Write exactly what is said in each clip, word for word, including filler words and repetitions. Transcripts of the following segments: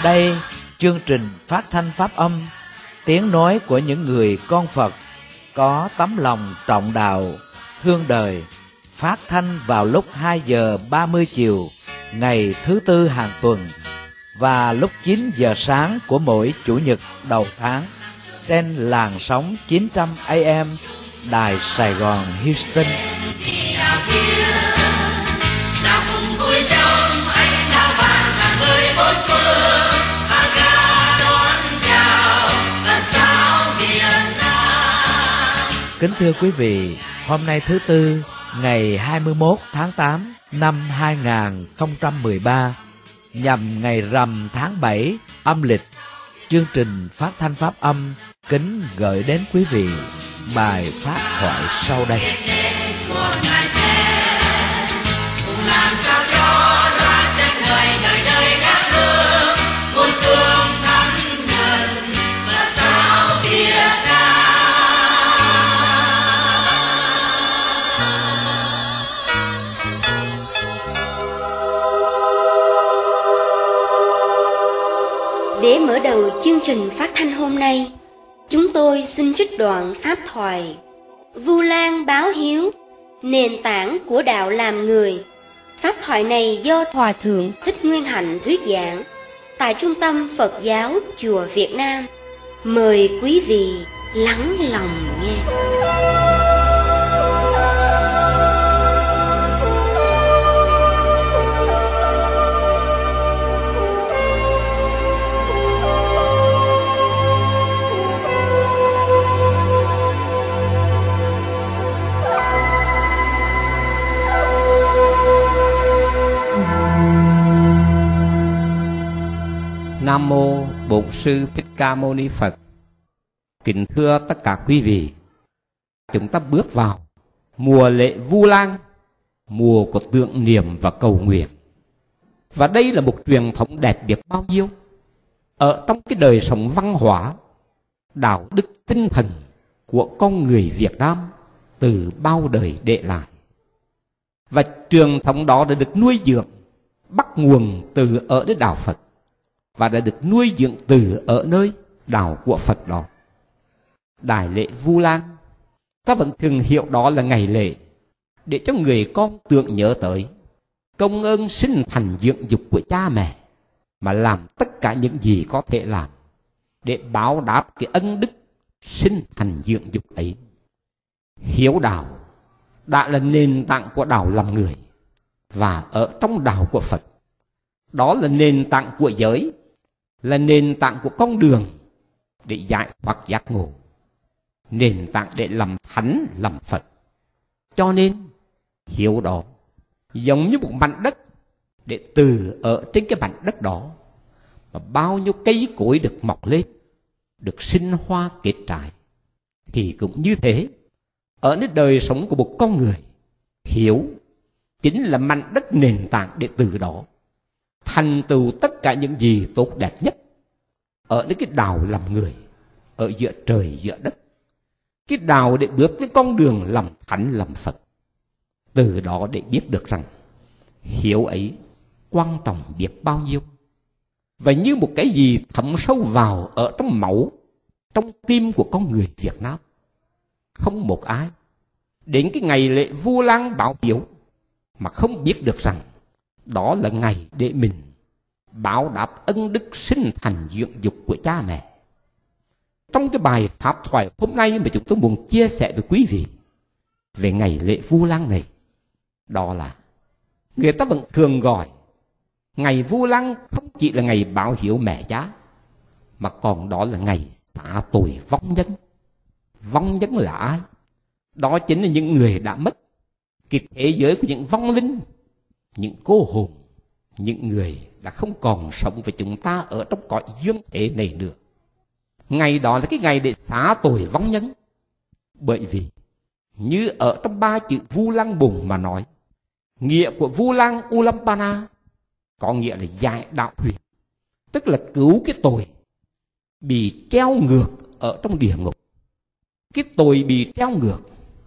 đây, chương trình phát thanh pháp âm, tiếng nói của những người con Phật có tấm lòng trọng đạo, thương đời, phát thanh vào lúc hai giờ ba mươi chiều ngày thứ tư hàng tuần và lúc chín giờ sáng của mỗi chủ nhật đầu tháng trên làn sóng chín trăm A M Đài Sài Gòn Houston. Kính thưa quý vị, hôm nay thứ Tư, ngày hai mươi mốt tháng tám năm hai nghìn không trăm mười ba, nhằm ngày rằm tháng bảy âm lịch, chương trình phát thanh pháp âm kính gửi đến quý vị bài pháp thoại sau đây. Để mở đầu chương trình phát thanh hôm nay, chúng tôi xin trích đoạn pháp thoại Vu Lan báo hiếu, nền tảng của đạo làm người. Pháp thoại này do Hòa Thượng Thích Nguyên Hạnh thuyết giảng tại Trung tâm Phật giáo Chùa Việt Nam. Mời quý vị lắng lòng nghe. Nam mô Bổn Sư Thích Ca Mâu Ni Phật. Kính thưa tất cả quý vị, chúng ta bước vào mùa lễ Vu Lan, mùa của tưởng niệm và cầu nguyện. Và đây là một truyền thống đẹp biết bao nhiêu ở trong cái đời sống văn hóa, đạo đức, tinh thần của con người Việt Nam từ bao đời để lại. Và truyền thống đó đã được nuôi dưỡng bắt nguồn từ ở nơi đạo Phật và đã được nuôi dưỡng từ ở nơi đạo của Phật đó. Đại lễ Vu Lan, ta vẫn thường hiểu đó là ngày lễ để cho người con tưởng nhớ tới công ơn sinh thành dưỡng dục của cha mẹ, mà làm tất cả những gì có thể làm để báo đáp cái ân đức sinh thành dưỡng dục ấy. Hiếu đạo đã là nền tảng của đạo làm người, và ở trong đạo của Phật, đó là nền tảng của giới, là nền tảng của con đường để giải thoát giác ngộ, nền tảng để làm thánh làm Phật. Cho nên hiếu đó giống như một mảnh đất, để từ ở trên cái mảnh đất đó mà bao nhiêu cây cối được mọc lên, được sinh hoa kết trái. Thì cũng như thế, ở nơi đời sống của một con người, hiếu chính là mảnh đất nền tảng để từ đó thành tựu tất cả những gì tốt đẹp nhất ở nơi cái đạo làm người, ở giữa trời giữa đất, cái đạo để bước cái con đường làm thánh làm Phật. Từ đó để biết được rằng hiếu ấy quan trọng biết bao nhiêu, và như một cái gì thấm sâu vào ở trong máu, trong tim của con người Việt Nam. Không một ai đến cái ngày lễ Vu Lan báo hiếu mà không biết được rằng đó là ngày để mình báo đáp ân đức sinh thành dưỡng dục của cha mẹ. Trong cái bài pháp thoại hôm nay mà chúng tôi muốn chia sẻ với quý vị về ngày lễ Vu Lan này, đó là người ta vẫn thường gọi ngày Vu Lan không chỉ là ngày báo hiếu mẹ cha, mà còn đó là ngày xả tội vong nhân. Vong nhân là ai? Đó chính là những người đã mất, cái thế giới của những vong linh, những cô hồn, những người đã không còn sống với chúng ta ở trong cõi dương thế này nữa. Ngày đó là cái ngày để xả tội vong nhân. Bởi vì như ở trong ba chữ Vu Lan Bùng mà nói, nghĩa của Vu Lan Ulampana có nghĩa là giải đạo huyền, tức là cứu cái tội bị treo ngược ở trong địa ngục. Cái tội bị treo ngược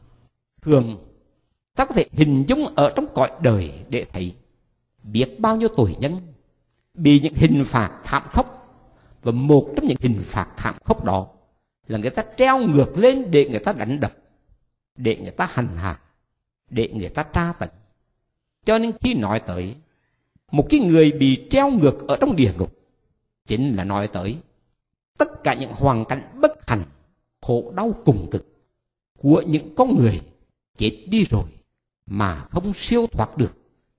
thường ta có thể hình dung ở trong cõi đời để thấy biết bao nhiêu tội nhân bị những hình phạt thảm khốc. Và một trong những hình phạt thảm khốc đó là người ta treo ngược lên để người ta đánh đập, để người ta hành hạ, để người ta tra tấn. Cho nên khi nói tới một cái người bị treo ngược ở trong địa ngục, chính là nói tới tất cả những hoàn cảnh bất hạnh, khổ đau cùng cực của những con người chết đi rồi mà không siêu thoát được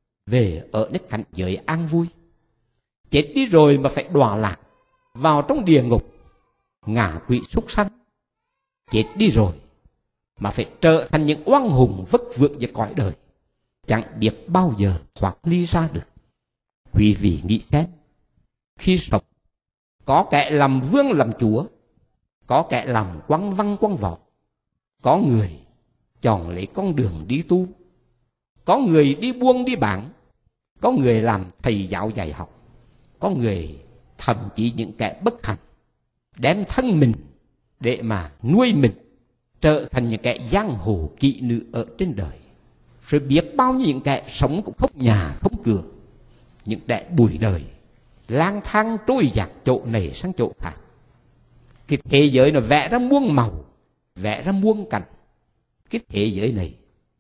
về ở nơi cảnh giới an vui. Chết đi rồi mà phải đọa lạc vào trong địa ngục, ngạ quỷ súc sanh. Chết đi rồi mà phải trở thành những oan hùng vất vưởng về cõi đời, chẳng biết bao giờ thoát ly ra được. Quý vị nghĩ xem, khi sống có kẻ làm vương làm chúa, có kẻ làm quăng văn quăng võ, có người chọn lấy con đường đi tu, có người đi buôn đi bán, có người làm thầy giáo dạy học, có người thậm chí những kẻ bất hạnh đem thân mình để mà nuôi mình, trở thành những kẻ giang hồ kỵ nữ ở trên đời. Rồi biết bao nhiêu những kẻ sống cũng không nhà không cửa, những kẻ bụi đời lang thang trôi dạt chỗ này sang chỗ khác. Cái thế giới nó vẽ ra muôn màu, vẽ ra muôn cảnh. Cái thế giới này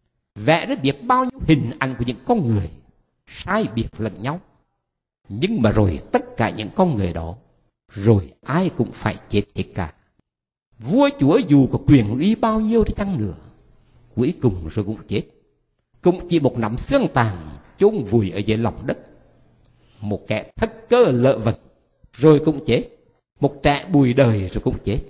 vẽ ra biết bao nhiêu hình ảnh của những con người sai biệt lẫn nhau. Nhưng mà rồi tất cả những con người đó, rồi ai cũng phải chết hết cả. Vua chúa dù có quyền uy bao nhiêu đi chăng nữa, cuối cùng rồi cũng chết. Cũng chỉ một nắm xương tàn chôn vùi ở dưới lòng đất. Một kẻ thất cơ lợ vật rồi cũng chết. Một trẻ bùi đời rồi cũng chết.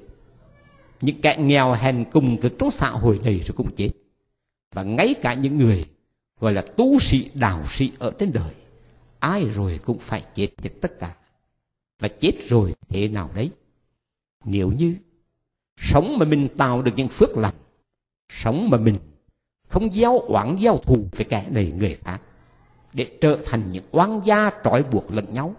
Những kẻ nghèo hèn cùng cực trong xã hội này rồi cũng chết. Và ngay cả những người gọi là tu sĩ đạo sĩ ở trên đời, ai rồi cũng phải chết hết tất cả. Và chết rồi thế nào đấy? Nếu như sống mà mình tạo được những phước lành, sống mà mình không gieo oán gieo thù với kẻ này người khác, để trở thành những oan gia trói buộc lẫn nhau,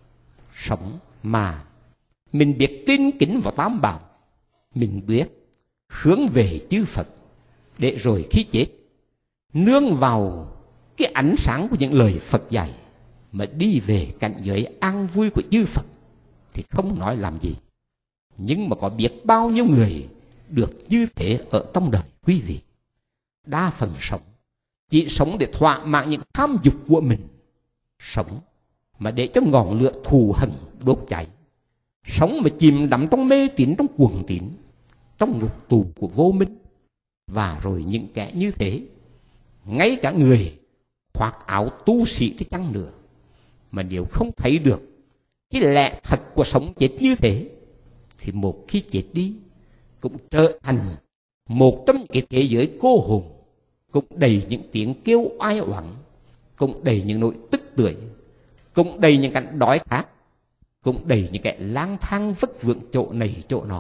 sống mà mình biết tin kính vào tam bảo, mình biết hướng về chư Phật, để rồi khi chết nương vào cái ánh sáng của những lời Phật dạy mà đi về cảnh giới an vui của chư Phật, thì không nói làm gì. Nhưng mà có biết bao nhiêu người được như thế ở trong đời quý vị. Đa phần sống chỉ sống để thỏa mãn những tham dục của mình, sống mà để cho ngọn lửa thù hằn đốt cháy, sống mà chìm đắm trong mê tín, trong cuồng tín, trong ngục tù của vô minh. Và rồi những kẻ như thế, ngay cả người khoác áo tu sĩ chứ chăng nữa, mà nếu không thấy được cái lẽ thật của sống chết như thế, thì một khi chết đi cũng trở thành một trong những cái thế giới cô hồn, cũng đầy những tiếng kêu oai oán, cũng đầy những nỗi tức tưởi, cũng đầy những cảnh đói khát, cũng đầy những kẻ lang thang vất vưởng chỗ này chỗ nọ.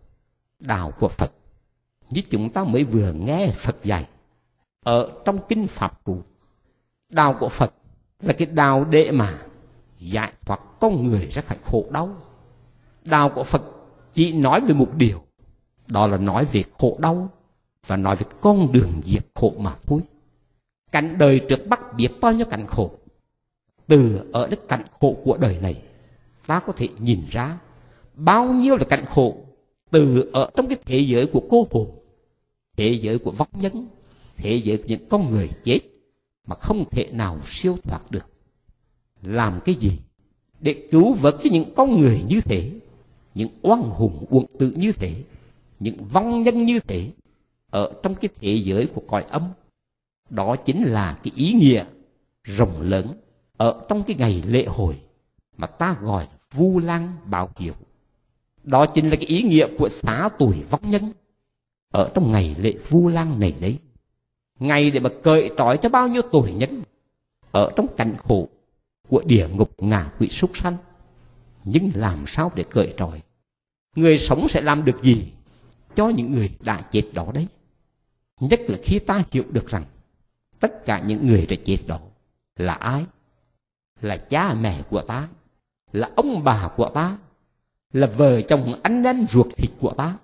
Đạo của Phật như chúng ta mới vừa nghe Phật dạy ở trong kinh Pháp Cú, đạo của Phật là cái đạo để mà giải thoát con người ra khỏi khổ đau. Đạo của Phật chỉ nói về một điều, đó là nói về khổ đau và nói về con đường diệt khổ mà thôi. Cảnh đời trước bắt biết bao nhiêu cảnh khổ. Từ ở cái cảnh khổ của đời này, ta có thể nhìn ra bao nhiêu là cảnh khổ từ ở trong cái thế giới của cô hồn, thế giới của vong nhân, thế giới của những con người chết mà không thể nào siêu thoát được. Làm cái gì để cứu vớt cho những con người như thế, những oan hùng uổng tử như thế, những vong nhân như thế ở trong cái thế giới của cõi âm? Đó chính là cái ý nghĩa rộng lớn ở trong cái ngày lễ hội mà ta gọi là Vu Lan báo hiếu. Đó chính là cái ý nghĩa của xá tuổi vong nhân ở trong ngày lễ Vu Lan này đấy. Ngày để mà cởi trói cho bao nhiêu tội nhân ở trong cảnh khổ của địa ngục ngạ quỷ súc sanh. Nhưng làm sao để cởi trói? Người sống sẽ làm được gì cho những người đã chết đó đấy? Nhất là khi ta hiểu được rằng tất cả những người đã chết đó là ai? Là cha mẹ của ta, là ông bà của ta, là vợ chồng anh em ruột thịt của ta.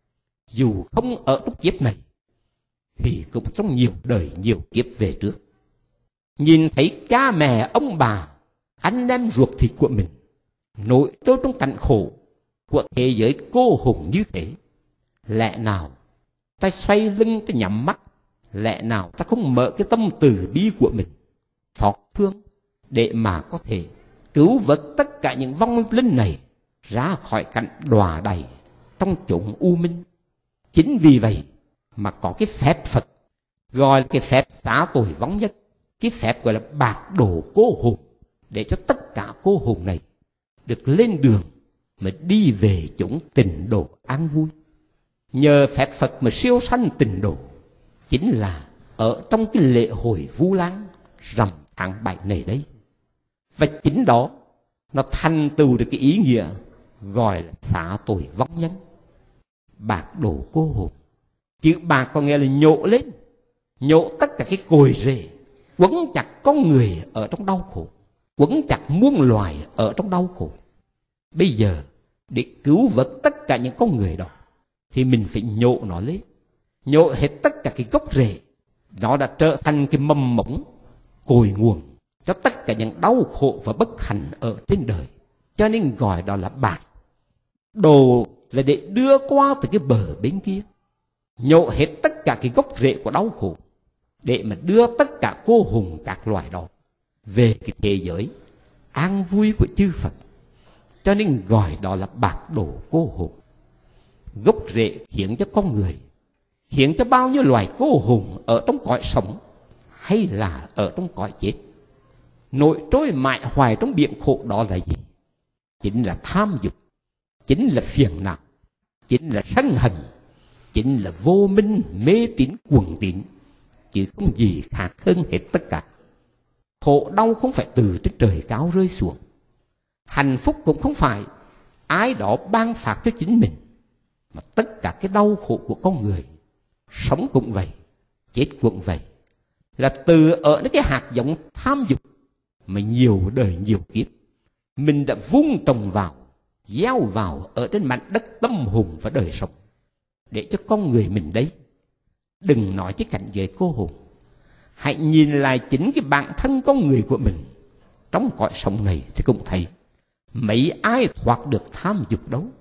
Dù không ở trong kiếp này thì cũng trong nhiều đời nhiều kiếp về trước. Nhìn thấy cha mẹ ông bà anh em ruột thịt của mình nổi trôi trong cảnh khổ của thế giới cô hùng như thế. Lẽ nào ta xoay lưng, ta nhắm mắt, lẽ nào ta không mở cái tâm từ bi của mình xót thương để mà có thể cứu vớt tất cả những vong linh này ra khỏi cảnh đọa đầy trong chốn u minh. Chính vì vậy mà có cái phép Phật gọi là cái phép xá tội vong nhân, cái phép gọi là bạc đồ cô hồn, để cho tất cả cô hồn này được lên đường mà đi về chốn tịnh độ an vui. Nhờ phép Phật mà siêu sanh tịnh độ, chính là ở trong cái lễ hội Vu Lan rằm tháng bảy này đấy. Và chính đó nó thành tựu được cái ý nghĩa gọi là xá tội vong nhân, bạc đồ cô hồn. Chữ bạc có nghĩa là nhổ lên, nhổ tất cả cái cội rễ quấn chặt con người ở trong đau khổ, quấn chặt muôn loài ở trong đau khổ. Bây giờ để cứu vớt tất cả những con người đó thì mình phải nhổ nó lên, nhổ hết tất cả cái gốc rễ. Nó đã trở thành cái mầm mống cội nguồn cho tất cả những đau khổ và bất hạnh ở trên đời. Cho nên gọi đó là bạc đồ, là để đưa qua từ cái bờ bên kia, nhổ hết tất cả cái gốc rễ của đau khổ, để mà đưa tất cả cô hồn các loài đó về cái thế giới an vui của chư Phật. Cho nên gọi đó là bạc đồ cô hồn. Gốc rễ khiến cho con người, khiến cho bao nhiêu loài cô hồn ở trong cõi sống hay là ở trong cõi chết nổi trôi mãi hoài trong biển khổ. Đó là gì? Chính là tham dục, chính là phiền não, chính là sân hận, chính là vô minh, mê tín, cuồng tín, chứ không gì khác hơn hết tất cả. Khổ đau không phải từ trên trời cao rơi xuống, hạnh phúc cũng không phải ai đó ban phát cho chính mình, mà tất cả cái đau khổ của con người, sống cũng vậy, chết cũng vậy, là từ ở cái hạt giống tham dục mà nhiều đời nhiều kiếp mình đã vun trồng vào, gieo vào ở trên mảnh đất tâm hồn và đời sống, để cho con người mình đấy, đừng nói cái cảnh giới cô hồn, hãy nhìn lại chính cái bản thân con người của mình trong cõi sống này thì cũng thấy mấy ai thoát được tham dục đâu.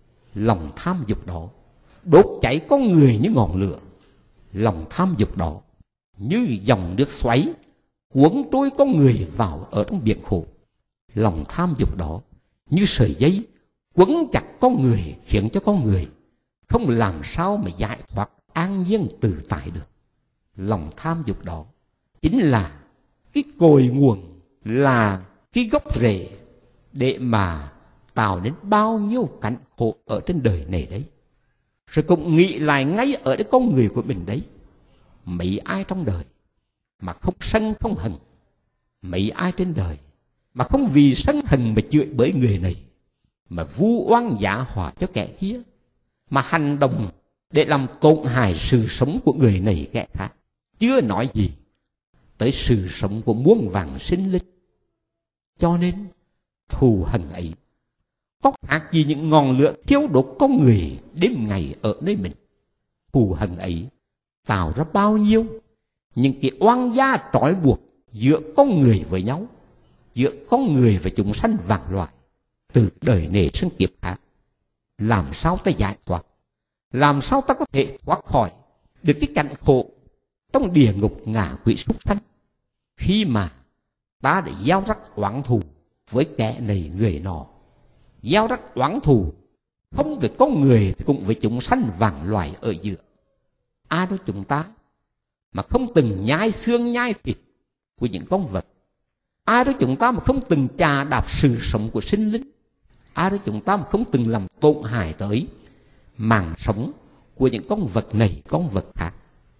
Lòng tham dục đó đốt cháy con người như ngọn lửa, lòng tham dục đó như dòng nước xoáy cuốn trôi con người vào ở trong biển khổ. Lòng tham dục đó như sợi dây quấn chặt con người, khiến cho con người không làm sao mà giải thoát an nhiên tự tại được. Lòng tham dục đó chính là cái cội nguồn, là cái gốc rễ để mà tạo nên bao nhiêu cảnh khổ ở trên đời này đấy. Rồi cũng nghĩ lại ngay ở cái con người của mình đấy, mấy ai trong đời mà không sân không hận, mấy ai trên đời mà không vì sân hận mà chửi bới người này, mà vu oan giả họa cho kẻ kia, mà hành động để làm tổn hại sự sống của người này kẻ khác, chưa nói gì tới sự sống của muôn vàn sinh linh. Cho nên thù hận ấy có khác gì những ngọn lửa thiêu đốt con người đêm ngày ở nơi mình. Thù hận ấy tạo ra bao nhiêu những cái oan gia trói buộc giữa con người với nhau, giữa con người và chúng sanh vạn loài, từ đời này sang kiếp khác. Làm sao ta giải thoát, làm sao ta có thể thoát khỏi được cái cảnh khổ trong địa ngục ngạ quỷ súc sanh, khi mà ta đã gieo rắc oán thù với kẻ này người nọ, gieo rắc oán thù không với con người thì cũng với chúng sanh vạn loài ở giữa. Ai đó chúng ta mà không từng nhai xương nhai thịt của những con vật, ai đó chúng ta mà không từng chà đạp sự sống của sinh linh, ai đó chúng ta mà không từng làm tổn hại tới mạng sống của những con vật này con vật khác.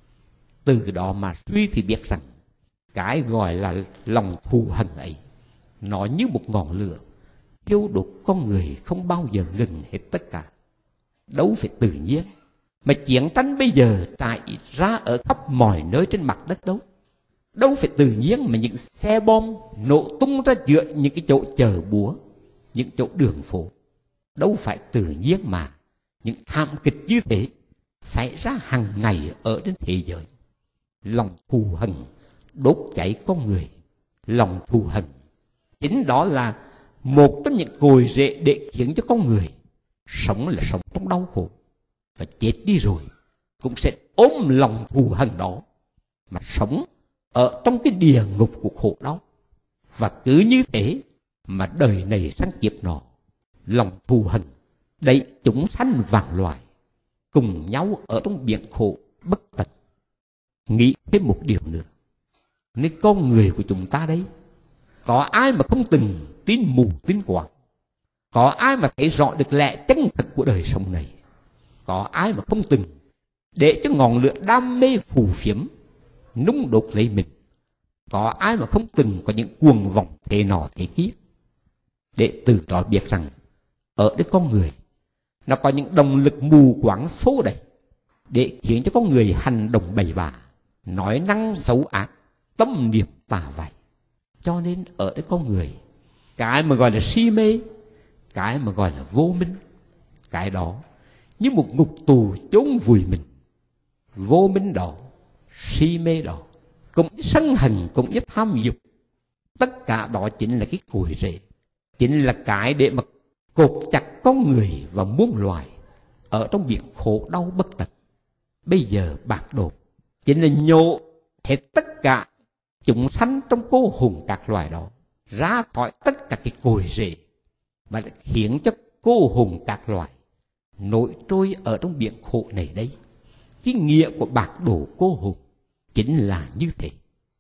Từ đó mà suy thì biết rằng cái gọi là lòng thù hận ấy nó như một ngọn lửa thiêu đốt con người không bao giờ ngừng hết tất cả. Đâu phải tự nhiên mà chiến tranh bây giờ trải ra ở khắp mọi nơi trên mặt đất đâu. Đâu phải tự nhiên mà những xe bom nổ tung ra giữa những cái chỗ chợ búa, những chỗ đường phố. Đâu phải tự nhiên mà những thảm kịch như thế xảy ra hàng ngày ở trên thế giới. Lòng thù hận đốt cháy con người, lòng thù hận Chính đó là một trong những cội rễ để khiến cho con người sống là sống trong đau khổ, và chết đi rồi cũng sẽ ôm lòng thù hằn đó mà sống ở trong cái địa ngục của khổ đau. Và cứ như thế mà đời này sang kiếp nọ, lòng thù hằn đẩy chúng sanh vạn loài cùng nhau ở trong biển khổ bất tận. Nghĩ thêm một điều nữa, nên con người của chúng ta đấy, có ai mà không từng tin mù tin quáng? Có ai mà thấy rõ được lẽ chân thật của đời sống này? Có ai mà không từng để cho ngọn lửa đam mê phù phiếm nung đốt lấy mình? Có ai mà không từng có những cuồng vọng thế nọ thế kia? Để từ đó biết rằng ở đây con người nó có những động lực mù quáng xô đẩy để khiến cho con người hành động bậy bạ, nói năng xấu ác, tâm niệm tà vậy. Cho nên ở đây con người, cái mà gọi là si mê, cái mà gọi là vô minh, cái đó như một ngục tù chốn vùi mình. Vô minh đó, si mê đó, cũng như sân hận, cũng như tham dục, tất cả đó chính là cái cội rễ, chính là cái để mà cột chặt con người và muôn loài ở trong biển khổ đau bất tận. Bây giờ bạc đồ chính là nhổ hết tất cả chúng sanh trong cô hồn các loài đó ra khỏi tất cả cái cội rễ, và khiến cho cô hồn các loài nổi trôi ở trong biển khổ này đấy. Cái nghĩa của bạc đồ cô hồn chính là như thế.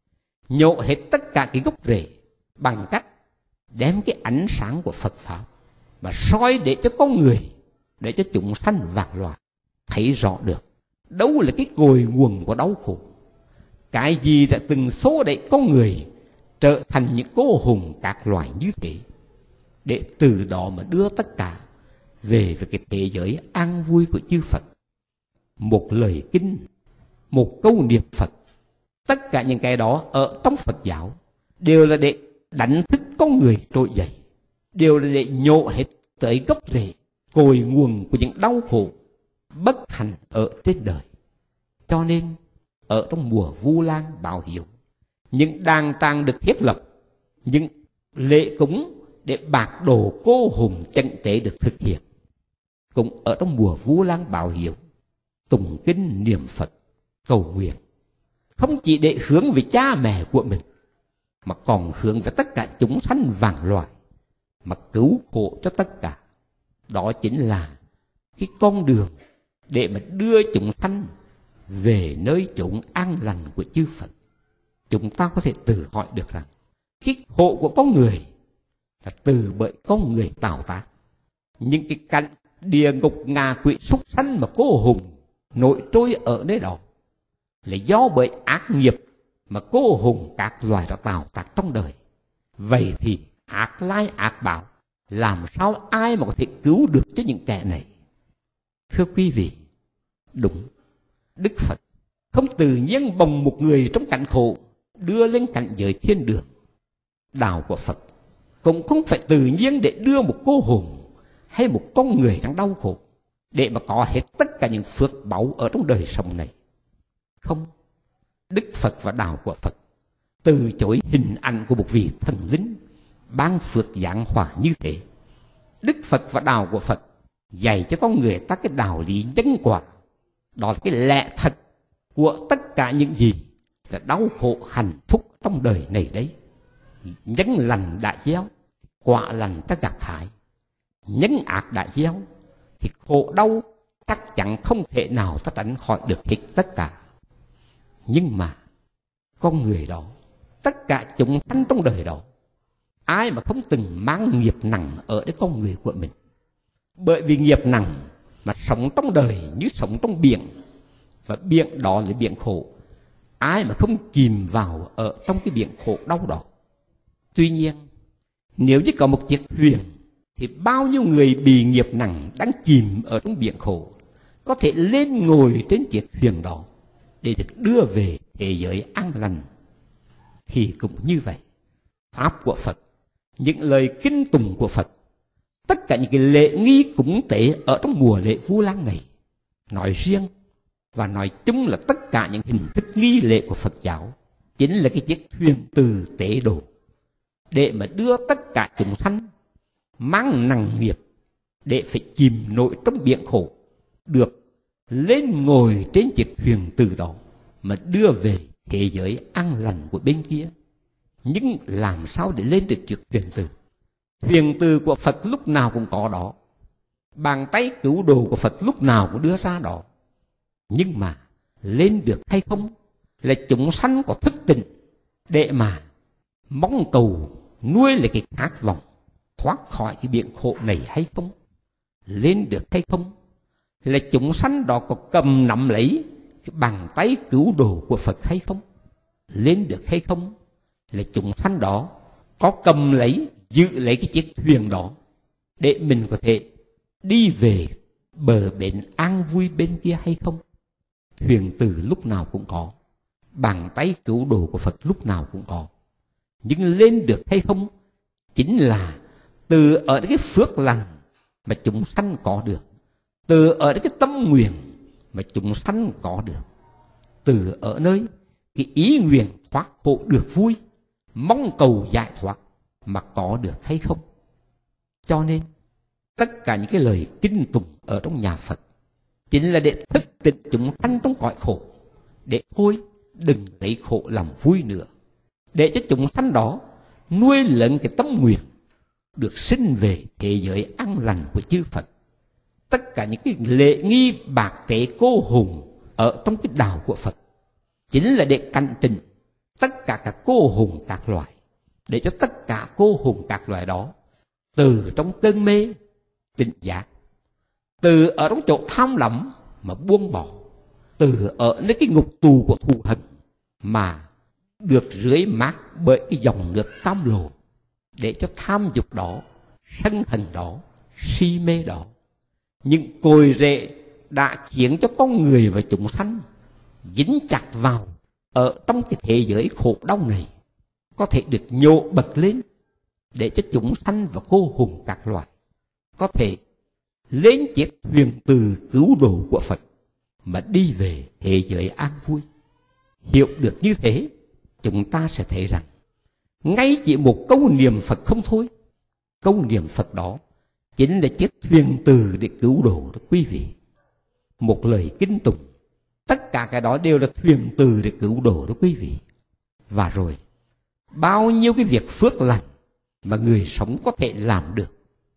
Nhổ hết tất cả cái gốc rễ bằng cách đem cái ánh sáng của Phật Pháp mà soi để cho con người, để cho chúng sanh vạn loài thấy rõ được đâu là cái cội nguồn của đau khổ, cái gì đã từng xô đẩy con người trở thành những cô hồn các loài như thế, để từ đó mà đưa tất cả về với cái thế giới an vui của chư Phật. Một lời kinh, một câu niệm Phật, tất cả những cái đó ở trong Phật giáo đều là để đánh thức con người trỗi dậy, đều là để nhổ hết tới gốc rễ cội nguồn của những đau khổ bất hạnh ở trên đời. Cho nên ở trong mùa Vu Lan Báo Hiếu, những đàn tràng được thiết lập, những lễ cúng để bạc đồ cô hồn chân tế được thực hiện. Cũng ở trong mùa Vu Lan Báo Hiếu, tụng kinh niệm Phật, cầu nguyện, không chỉ để hướng về cha mẹ của mình, mà còn hướng về tất cả chúng sanh vạn loài, mà cứu khổ cho tất cả. Đó chính là cái con đường để mà đưa chúng sanh về nơi chốn an lành của chư Phật. Chúng ta có thể tự hỏi được rằng cái khổ của con người là từ bởi con người tạo tác. Những cái cảnh địa ngục ngạ quỷ súc sanh mà cô hồn nổi trôi ở nơi đó là do bởi ác nghiệp mà cô hồn các loài đã tạo tác trong đời. Vậy thì ác lai ác báo, làm sao ai mà có thể cứu được cho những kẻ này? Thưa quý vị, đúng, Đức Phật không tự nhiên bồng một người trong cảnh khổ đưa lên cảnh giới thiên đường. Đạo của Phật cũng không phải tự nhiên để đưa một cô hồn hay một con người đang đau khổ để mà có hết tất cả những phước báu ở trong đời sống này. Không, Đức Phật và đạo của Phật từ chối hình ảnh của một vị thần linh ban phước giáng hỏa như thế. Đức Phật và đạo của Phật dạy cho con người ta cái đạo lý nhân quả, đó là cái lẽ thật của tất cả những gì là đau khổ hạnh phúc trong đời này đấy. Nhân lành đã gieo, quả lành ta gặt hái. Nhân ác đã gieo thì khổ đau chắc chắn không thể nào ta tránh khỏi được hết tất cả. Nhưng mà con người đó, tất cả chúng sanh trong đời đó, ai mà không từng mang nghiệp nặng ở cái con người của mình? Bởi vì nghiệp nặng mà sống trong đời như sống trong biển, và biển đó là biển khổ. Ai mà không chìm vào ở trong cái biển khổ đau đó? Tuy nhiên, nếu như có một chiếc thuyền thì bao nhiêu người bị nghiệp nặng đang chìm ở trong biển khổ có thể lên ngồi trên chiếc thuyền đó để được đưa về thế giới an lành. Thì cũng như vậy, pháp của Phật, những lời kinh tùng của Phật, tất cả những cái lễ nghi cúng tế ở trong mùa lễ Vu Lan này, nói riêng và nói chung là tất cả những hình thức nghi lễ của Phật giáo, chính là cái chiếc thuyền từ tế độ. để mà đưa tất cả chúng sanh mang nặng nghiệp để phải chìm nổi trong biển khổ, được lên ngồi trên chiếc thuyền từ đó mà đưa về thế giới an lành của bên kia. Nhưng làm sao để lên được chiếc thuyền từ? Thuyền từ của Phật lúc nào cũng có đó, bàn tay cứu độ của Phật lúc nào cũng đưa ra đó. Nhưng mà lên được hay không là chúng sanh có thức tỉnh để mà mong cầu nuôi lại cái khát vọng thoát khỏi cái biển khổ này hay không? Lên được hay không là chúng sanh đó có cầm nắm lấy cái bàn tay cứu độ của Phật hay không? Lên được hay không là chúng sanh đó có cầm lấy, giữ lấy cái chiếc thuyền đó để mình có thể đi về bờ bến an vui bên kia hay không? Thuyền từ lúc nào cũng có, bàn tay cứu độ của Phật lúc nào cũng có. Nhưng lên được hay không chính là từ ở cái phước lành mà chúng sanh có được, từ ở cái tâm nguyện mà chúng sanh có được, từ ở nơi cái ý nguyện thoát khổ được vui, mong cầu giải thoát mà có được hay không. Cho nên tất cả những cái lời kinh tụng ở trong nhà Phật chính là để thức tỉnh chúng sanh trong cõi khổ, để thôi đừng lấy khổ làm vui nữa, để cho chúng sanh đó nuôi lớn cái tâm nguyện được sinh về thế giới an lành của chư Phật. Tất cả những cái lễ nghi bạc tế cô hùng ở trong cái đạo của Phật chính là để cảnh tỉnh tất cả các cô hùng các loài, để cho tất cả cô hùng các loài đó từ trong cơn mê tỉnh giác, từ ở trong chỗ tham lắm mà buông bỏ, từ ở nơi cái ngục tù của thù hận mà được rưới mát bởi cái dòng nước cam lồ, để cho tham dục đó, sân hận đó, si mê đó, những cội rễ đã khiến cho con người và chúng sanh dính chặt vào ở trong cái thế giới khổ đau này, có thể được nhô bật lên, để cho chúng sanh và cô hùng các loài có thể lên chiếc thuyền từ cứu độ của Phật mà đi về thế giới an vui. Hiểu được như thế, chúng ta sẽ thấy rằng ngay chỉ một câu niệm Phật không thôi, câu niệm Phật đó chính là chiếc thuyền từ để cứu độ đó quý vị. Một lời kinh tụng, tất cả cái đó đều là thuyền từ để cứu độ đó quý vị. Và rồi bao nhiêu cái việc phước lành mà người sống có thể làm được,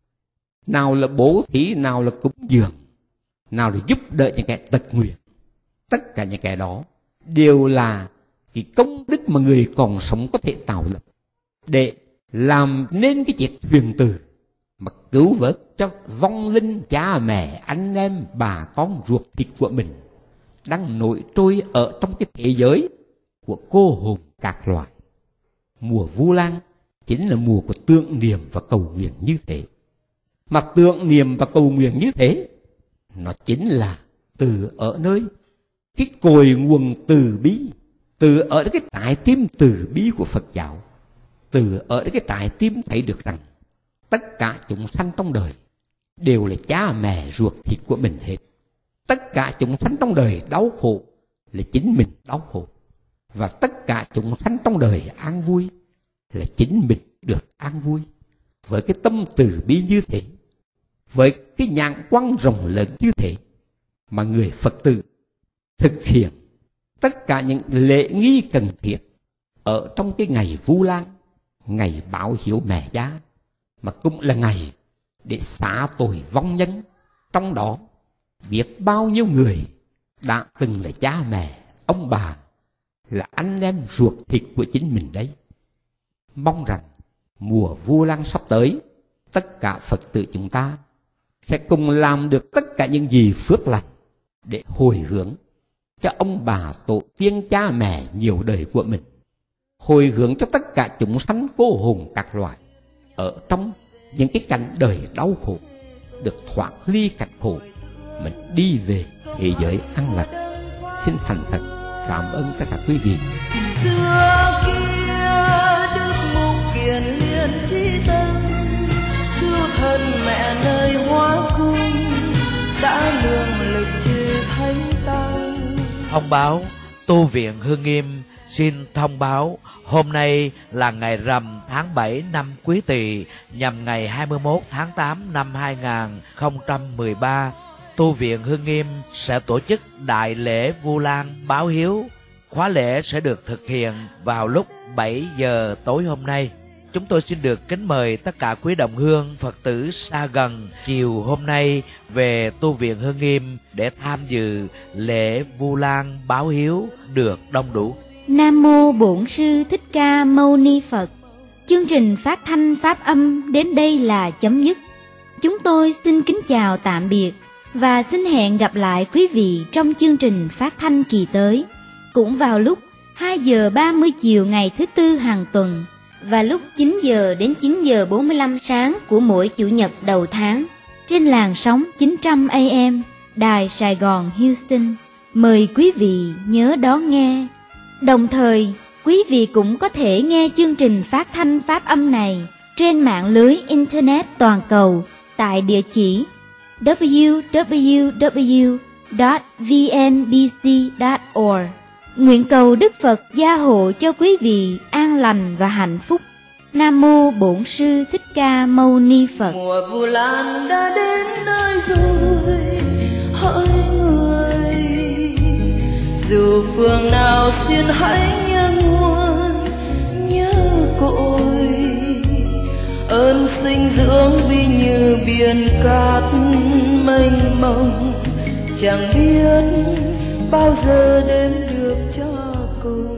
nào là bố thí, nào là cúng dường, nào là giúp đỡ những kẻ tật nguyền, tất cả những cái đó đều là cái công đức mà người còn sống có thể tạo lập để làm nên cái chiếc thuyền từ mà cứu vớt cho vong linh cha mẹ, anh em, bà con ruột thịt của mình đang nổi trôi ở trong cái thế giới của cô hồn các loài. Mùa Vu Lan chính là mùa của tưởng niệm và cầu nguyện như thế. Mà tưởng niệm và cầu nguyện như thế, nó chính là từ ở nơi cái cội nguồn từ bi, từ ở cái trái tim từ bi của Phật giáo, từ ở cái trái tim thấy được rằng tất cả chúng sanh trong đời đều là cha mẹ ruột thịt của mình hết. Tất cả chúng sanh trong đời đau khổ là chính mình đau khổ, và tất cả chúng sanh trong đời an vui là chính mình được an vui. Với cái tâm từ bi như thế, với cái nhãn quang rộng lớn như thế, mà người Phật tử thực hiện tất cả những lễ nghi cần thiết ở trong cái ngày Vu Lan, ngày báo hiếu mẹ cha, mà cũng là ngày để xả tội vong nhân. Trong đó biết bao nhiêu người đã từng là cha mẹ, ông bà, là anh em ruột thịt của chính mình đấy. Mong rằng mùa Vu Lan sắp tới, tất cả Phật tử chúng ta sẽ cùng làm được tất cả những gì phước lành để hồi hướng cho ông bà tổ tiên cha mẹ nhiều đời của mình, hồi hướng cho tất cả chúng sanh cô hồn các loài ở trong những cái cảnh đời đau khổ được thoát ly cảnh khổ, mình đi về thế giới an lành. Xin thành thật cảm ơn tất cả quý vị. Xưa kia Đức Mục Kiền liên chi tâm, cứu thân mẹ nơi Hóa Cung, đã lường lực trừ thánh tăng. Thông báo tu viện Hưng Nghiêm Xin thông báo hôm nay là ngày rằm tháng bảy năm Quý Tỵ, nhằm ngày hai mươi mốt tháng tám năm hai nghìn không trăm mười ba. Tu viện Hưng Nghiêm sẽ tổ chức đại lễ Vu Lan báo hiếu. Khóa lễ sẽ được thực hiện vào lúc bảy giờ tối hôm nay. Chúng tôi xin được kính mời tất cả quý đồng hương Phật tử xa gần chiều hôm nay về tu viện Hưng Nghiêm để tham dự lễ Vu Lan báo hiếu được đông đủ. Nam mô Bổn Sư Thích Ca Mâu Ni Phật. Chương trình phát thanh pháp âm đến đây là chấm dứt. Chúng tôi xin kính chào tạm biệt và xin hẹn gặp lại quý vị trong chương trình phát thanh kỳ tới, cũng vào lúc hai giờ ba mươi chiều ngày thứ Tư hàng tuần và lúc chín giờ đến chín giờ bốn mươi lăm sáng của mỗi Chủ nhật đầu tháng trên làn sóng chín trăm A M Đài Sài Gòn Houston. Mời quý vị nhớ đón nghe. Đồng thời, quý vị cũng có thể nghe chương trình phát thanh pháp âm này trên mạng lưới Internet toàn cầu tại địa chỉ w w w chấm v n b c chấm org. Nguyện cầu Đức Phật gia hộ cho quý vị an lành và hạnh phúc. Nam mô Bổn Sư Thích Ca Mâu Ni Phật. Mùa Vu Lan đã đến nơi rồi, hỡi người, dù phương nào xin hãy nhớ nguồn, nhớ cội ơn sinh dưỡng vì như biển cát mênh mông, chẳng biết bao giờ đến được cho cùng.